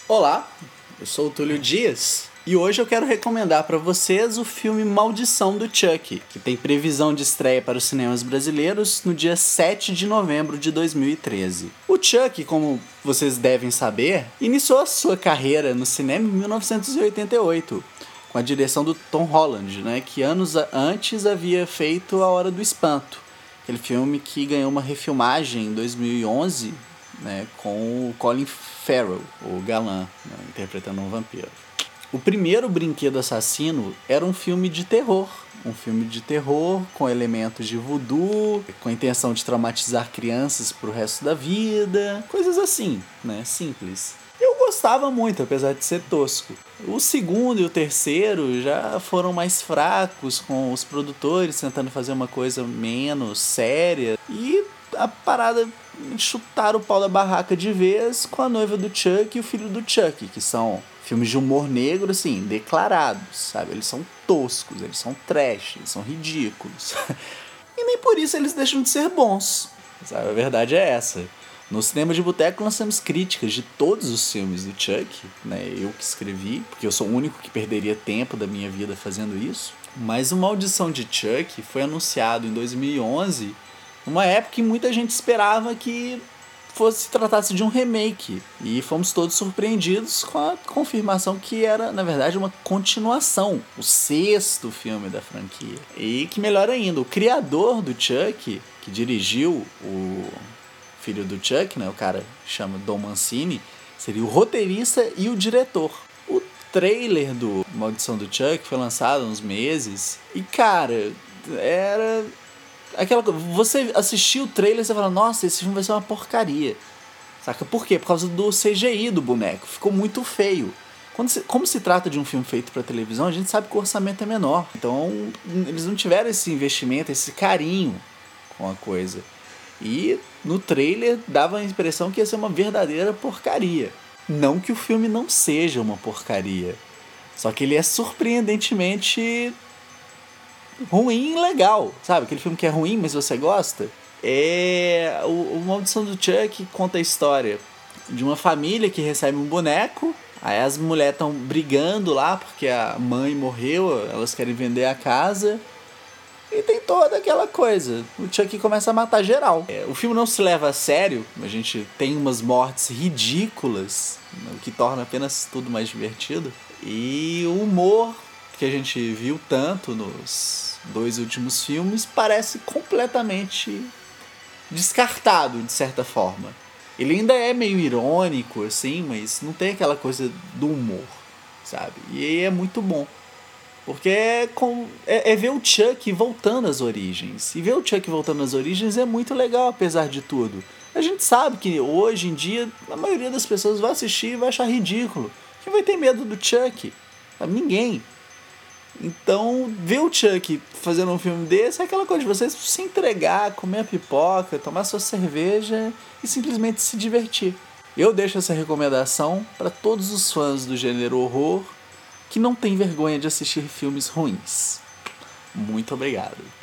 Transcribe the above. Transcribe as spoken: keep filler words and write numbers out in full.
Olá, eu sou o Túlio Dias e hoje eu quero recomendar para vocês o filme Maldição do Chuck, que tem previsão de estreia para os cinemas brasileiros no dia sete de novembro de dois mil e treze. O Chuck, como vocês devem saber, iniciou a sua carreira no cinema em mil novecentos e oitenta e oito, com a direção do Tom Holland, né, que anos antes havia feito A Hora do Espanto, aquele filme que ganhou uma refilmagem em dois mil e onze, né, com o Colin Farrell, o galã, né, interpretando um vampiro. O primeiro Brinquedo Assassino era um filme de terror, um filme de terror com elementos de voodoo, com a intenção de traumatizar crianças pro resto da vida, coisas assim, né, simples. Eu gostava muito, apesar de ser tosco. O segundo e o terceiro já foram mais fracos, com os produtores tentando fazer uma coisa menos séria, e a parada chutar o pau da barraca de vez com A Noiva do Chuck e O Filho do Chuck, que são filmes de humor negro, assim, declarados, sabe? Eles são toscos, eles são trash, eles são ridículos. E nem por isso eles deixam de ser bons, sabe? A verdade é essa. No Cinema de Boteco nós temos críticas de todos os filmes do Chuck, né? Eu que escrevi, porque eu sou o único que perderia tempo da minha vida fazendo isso. Mas o Maldição de Chuck foi anunciado em dois mil e onze, uma época que muita gente esperava que fosse se tratasse de um remake, e fomos todos surpreendidos com a confirmação que era, na verdade, uma continuação, o sexto filme da franquia. E que melhor ainda, o criador do Chuck, que dirigiu o Filho do Chuck, né, o cara chama Don Mancini, seria o roteirista e o diretor. O trailer do Maldição do Chuck foi lançado há uns meses, e cara, era aquela coisa, você assistiu o trailer e você fala, nossa, esse filme vai ser uma porcaria. Saca? Por quê? Por causa do C G I do boneco. Ficou muito feio. Quando se, como se trata de um filme feito para televisão, a gente sabe que o orçamento é menor. Então, eles não tiveram esse investimento, esse carinho com a coisa. E no trailer dava a impressão que ia ser uma verdadeira porcaria. Não que o filme não seja uma porcaria. Só que ele é surpreendentemente ruim e legal, sabe? Aquele filme que é ruim, mas você gosta. É... O, o Maldição do Chuck conta a história de uma família que recebe um boneco. Aí as mulheres estão brigando lá porque a mãe morreu, elas querem vender a casa. E tem toda aquela coisa. O Chuck começa a matar geral. É, o filme não se leva a sério. A gente tem umas mortes ridículas, o que torna apenas tudo mais divertido. E o humor que a gente viu tanto nos dois últimos filmes parece completamente descartado, de certa forma. Ele ainda é meio irônico, assim, mas não tem aquela coisa do humor, sabe? E é muito bom. Porque é, com, é, é ver o Chuck voltando às origens. E ver o Chuck voltando às origens é muito legal, apesar de tudo. A gente sabe que hoje em dia a maioria das pessoas vai assistir e vai achar ridículo. Quem vai ter medo do Chuck? Ninguém. Então, ver o Chuck fazendo um filme desse é aquela coisa de você se entregar, comer a pipoca, tomar sua cerveja e simplesmente se divertir. Eu deixo essa recomendação para todos os fãs do gênero horror que não tem vergonha de assistir filmes ruins. Muito obrigado.